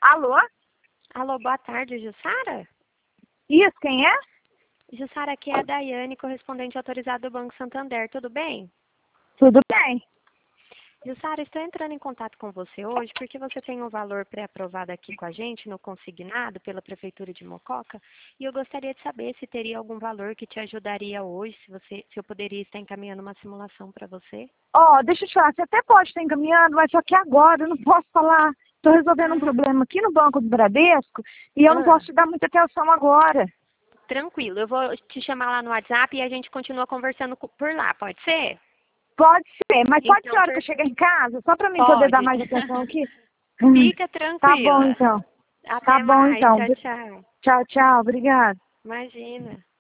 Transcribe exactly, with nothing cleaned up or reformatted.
Alô? Alô, boa tarde, Jussara? Isso, quem é? Jussara, aqui é a Daiane, correspondente autorizada do Banco Santander, tudo bem? Tudo bem. Jussara, estou entrando em contato com você hoje porque você tem um valor pré-aprovado aqui com a gente no consignado pela Prefeitura de Mococa e eu gostaria de saber se teria algum valor que te ajudaria hoje, se, você, se eu poderia estar encaminhando uma simulação para você. Ó, deixa eu te falar, você até pode estar encaminhando, mas só que agora eu não posso falar. Estou resolvendo um Ah, problema aqui no Banco do Bradesco e eu não ah, posso te dar muita atenção agora. tranquilo, eu vou te chamar lá no WhatsApp e a gente continua conversando co- por lá, pode ser? Pode ser, mas pode ser Então, a hora que eu per... chegar em casa, só para mim poder dar pode. mais atenção aqui? Fica Tá bom, tranquila. então. Tá Até bom, mais, então. tchau, tchau. Tchau, tchau. Obrigada. Imagina.